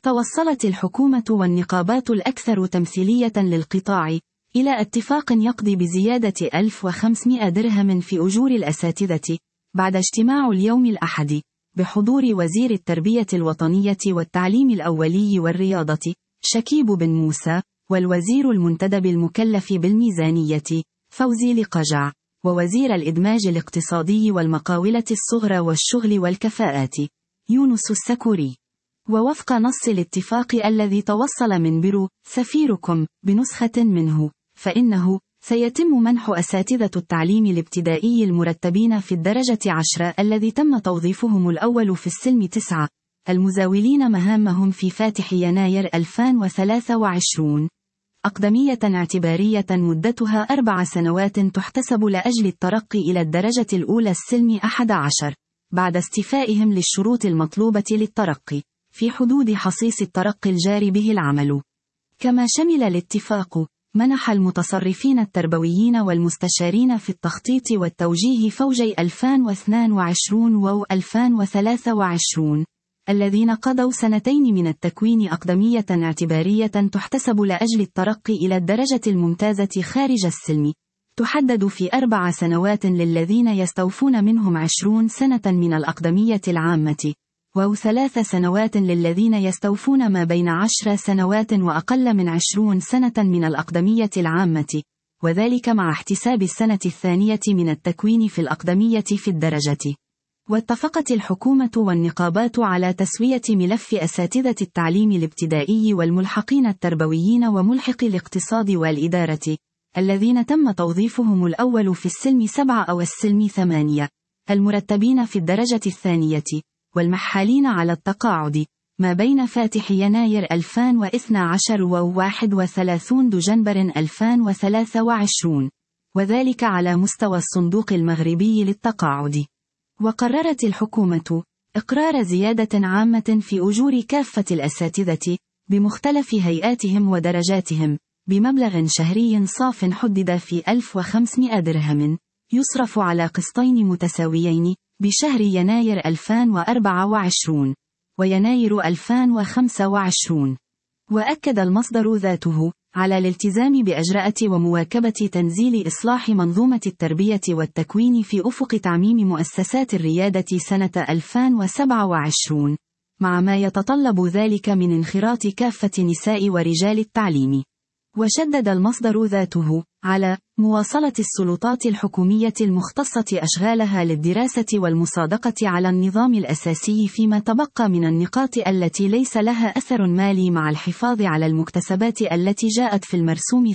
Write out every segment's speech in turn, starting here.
توصلت الحكومة والنقابات الأكثر تمثيلية للقطاع إلى اتفاق يقضي بزيادة 1500 درهم في أجور الأساتذة، بعد اجتماع اليوم الأحد بحضور وزير التربية الوطنية والتعليم الأولي والرياضة شكيب بن موسى، والوزير المنتدب المكلف بالميزانية فوزي لقجع، ووزير الإدماج الاقتصادي والمقاولة الصغرى والشغل والكفاءات يونس السكوري. ووفق نص الاتفاق الذي توصل من بيرو سفيركم بنسخة منه، فإنه سيتم منح أساتذة التعليم الابتدائي المرتبين في الدرجة 10 الذي تم توظيفهم الأول في السلم 9 المزاولين مهامهم في فاتح يناير 2023 أقدمية اعتبارية مدتها 4 سنوات تحتسب لأجل الترقي إلى الدرجة الأولى السلم 11 بعد استيفائهم للشروط المطلوبة للترقي في حدود حصيص الترقي الجاري به العمل. كما شمل الاتفاق منح المتصرفين التربويين والمستشارين في التخطيط والتوجيه فوجي 2022 و 2023 الذين قضوا سنتين من التكوين أقدمية اعتبارية تحتسب لأجل الترقي إلى الدرجة الممتازة خارج السلم، تحدد في 4 سنوات للذين يستوفون منهم 20 سنة من الأقدمية العامة، و 3 سنوات للذين يستوفون ما بين 10 سنوات وأقل من 20 سنة من الأقدمية العامة، وذلك مع احتساب السنة الثانية من التكوين في الأقدمية في الدرجة. واتفقت الحكومة والنقابات على تسوية ملف أساتذة التعليم الابتدائي والملحقين التربويين وملحق الاقتصاد والإدارة الذين تم توظيفهم الأول في السلم 7 أو السلم 8 المرتبين في الدرجة الثانية والمحالين على التقاعد ما بين فاتح يناير 2012 و 31 دجنبر 2023، وذلك على مستوى الصندوق المغربي للتقاعد. وقررت الحكومة إقرار زيادة عامة في أجور كافة الأساتذة بمختلف هيئاتهم ودرجاتهم بمبلغ شهري صاف حدد في 1500 درهم يصرف على قسطين متساويين بشهر يناير 2024 ويناير 2025. وأكد المصدر ذاته على الالتزام بأجراءة ومواكبة تنزيل إصلاح منظومة التربية والتكوين في أفق تعميم مؤسسات الريادة سنة 2027 مع ما يتطلب ذلك من انخراط كافة نساء ورجال التعليم. وشدد المصدر ذاته على مواصلة السلطات الحكومية المختصة أشغالها للدراسة والمصادقة على النظام الأساسي فيما تبقى من النقاط التي ليس لها أثر مالي مع الحفاظ على المكتسبات التي جاءت في المرسوم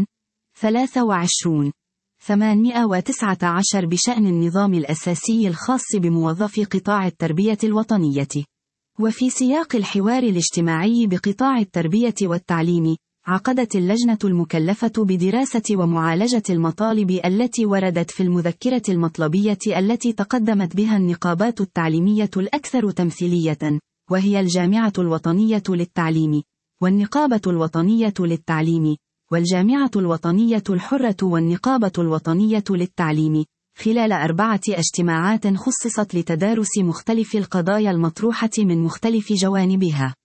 2/23/819 بشأن النظام الأساسي الخاص بموظفي قطاع التربية الوطنية. وفي سياق الحوار الاجتماعي بقطاع التربية والتعليم، عقدت اللجنة المكلفة بدراسة ومعالجة المطالب التي وردت في المذكرة المطلبية التي تقدمت بها النقابات التعليمية الأكثر تمثيلية، وهي الجامعة الوطنية للتعليم، والنقابة الوطنية للتعليم، والجامعة الوطنية الحرة والنقابة الوطنية للتعليم، خلال 4 اجتماعات خصصت لتدارس مختلف القضايا المطروحة من مختلف جوانبها.